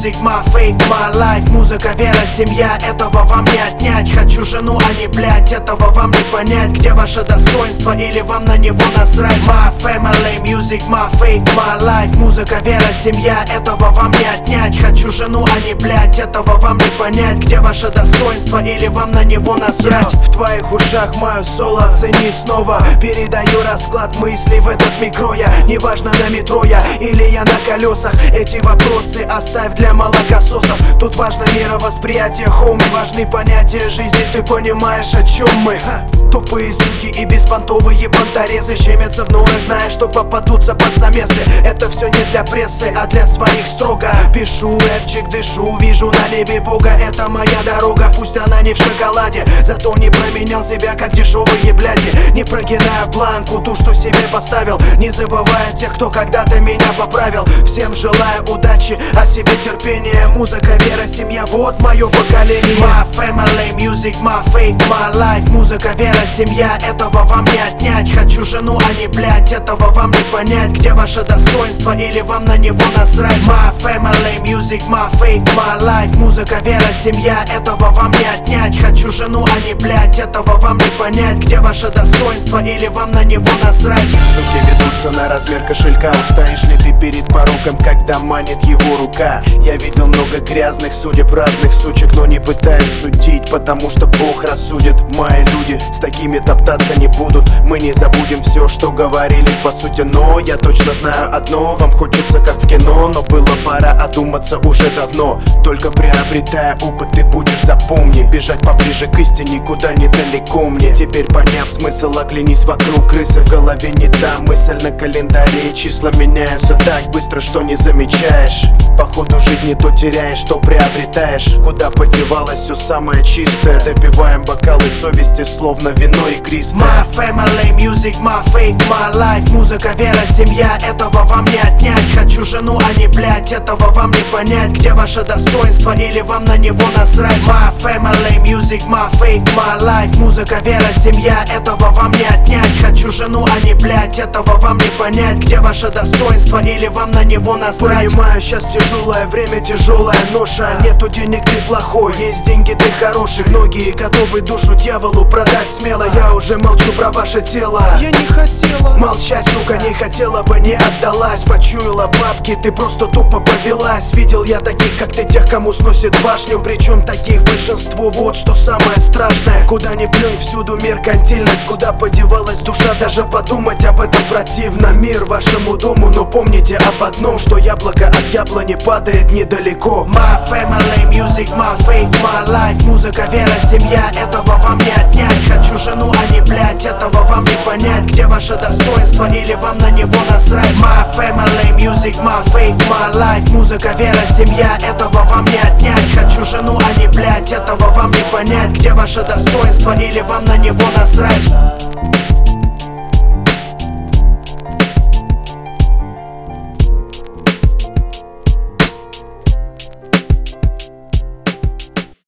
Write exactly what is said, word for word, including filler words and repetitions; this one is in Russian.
music, my faith, my life. Музыка, вера, семья, этого вам не отнять. Хочу жену, а не блять, этого вам не понять. Где ваше достоинство или вам на него насрать? My family, music, my faith, my life. Музыка, вера, семья, этого вам не отнять. Хочу жену, а не блять, этого вам не понять. Где ваше достоинство или вам на него насрать? В твоих ушах мое соло, оцени снова. Передаю расклад мыслей в этот микро я. Неважно, на метро я или я на колесах. Эти вопросы оставь для молокососов. Тут важно мировосприятие, хоуми. Важны понятия жизни, ты понимаешь, о чем мы? Ха. Тупые суки и беспонтовые понторезы щемятся в норах, зная, что попадутся под замесы. Это все не для прессы, а для своих строго. Пишу рэпчик, дышу, вижу на небе Бога. Это моя дорога, пусть она не в шоколаде. Зато не променял себя, как дешевые бляди. Не прогиная планку, ту, что себе поставил. Не забывая тех, кто когда-то меня поправил. Всем желаю удачи, а себе терпения. Музыка, вера, семья, вот мое поколение. My family, music, my faith, my life. Музыка, вера, семья, этого вам не отнять. Хочу жену, а не блять, этого вам не понять. Где ваше достоинство или вам на него насрать? My family, music, my faith, my life. Музыка, вера, семья, этого вам не отнять. Хочу жену, а не блять, этого вам не понять. Где ваше достоинство или вам на него насрать? Суки ведутся на размер кошелька. Устоишь ли ты перед пороком, когда манит его рука? Я видел много грязных судеб, разных сучек, но не пытаюсь судить, потому что Бог рассудит. Мои люди с такими топтаться не будут. Мы не забудем все, что говорили по сути. Но я точно знаю одно: вам хочется как в кино, но было пора одуматься уже давно. Только приобретая опыт, ты будешь, запомни. Бежать поближе к истине, куда недалеко мне. Теперь поняв смысл, оглянись вокруг. Крысы в голове не та мысль на календаре. Числа меняются так быстро, что не замечаешь. По ходу жизни то теряешь, что приобретаешь. Куда подевалось все самое чистое? Допиваем бокалы совести, словно вино игристое. My family, music, my faith, my life. Музыка, вера, семья, этого вам не отнять. Хочу жену, а не блять, этого вам не понять. Где ваше достоинство или вам на него насрать? My family, music, my faith, my life. Музыка, вера, семья, этого вам не отнять. Хочу жену, а не блять, этого вам не понять. Где ваше достоинство или вам на него насрать? Понимаю, сейчас тяжелое время, тяжелая ноша. Нету денег, ты плохой, есть деньги, ты хороший. Многие готовы душу дьяволу продать смело. Я уже молчу про ваше тело. Я не хотела молчать, сука, не хотела бы, не отдалась. Почуяла бабки, ты просто тупо повелась. Видел я таких, как ты, тех, кому сносит башню. Причем таких большинство, вот что самое страшное. Куда ни плюнь, всюду меркантильность. Куда подевалась душа, даже подумать об этом противно. Мир вашему дому, но помните об одном, что яблоко от яблони падает недалеко. My family, music, my faith, my life. Музыка, вера, семья, этого вам не отнять. Хочу жену, а не блять, этого вам не понять. Где ваше достоинство или вам на него насрать? My family, music, my faith, my life. Музыка, вера, семья, этого вам не отнять. Хочу жену, а не блять, этого вам не понять. Где ваше достоинство или вам на него насрать?